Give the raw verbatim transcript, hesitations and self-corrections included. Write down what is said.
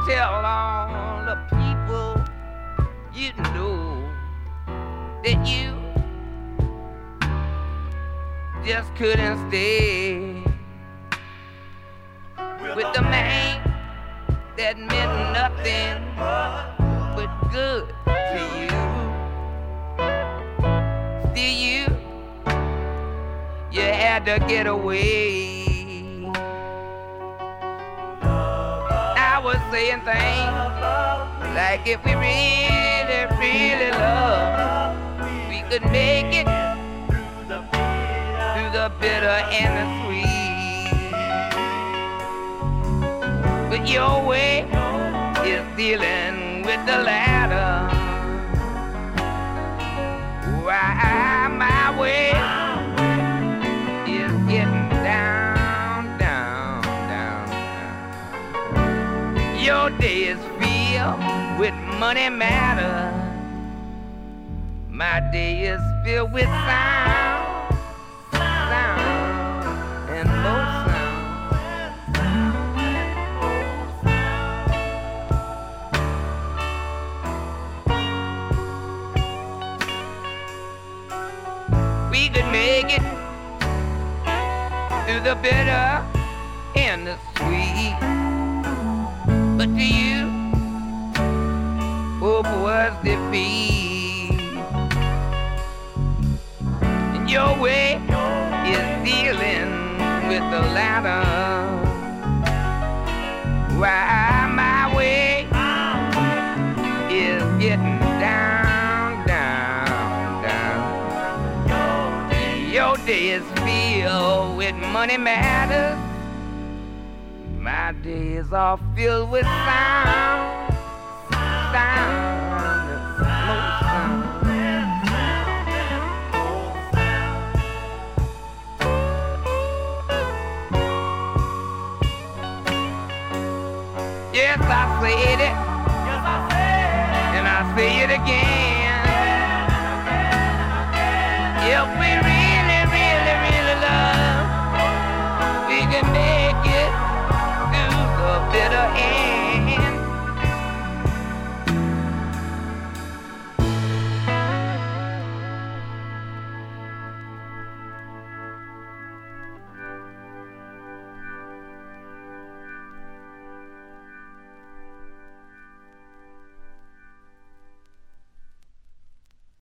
tell all the people you know that you just couldn't stay with the man that meant nothing but good to you. Still you, you had to get away. I was saying things like if we really, really love, we could make it through the bitter and the sweet. But your way is dealing with the latter. Why my way is getting down, down, down, down. Your day is filled with money matter. My day is filled with sound, sound, and more sound. We could make it through the bitter and the sweet. But to you, hope was defeat. And your way is dealing with the latter. Why my way is getting down, down, down. Your day is filled with money matters. My day is all filled with sound, sound, slow sound. Yes, I said it, and I say it again. If we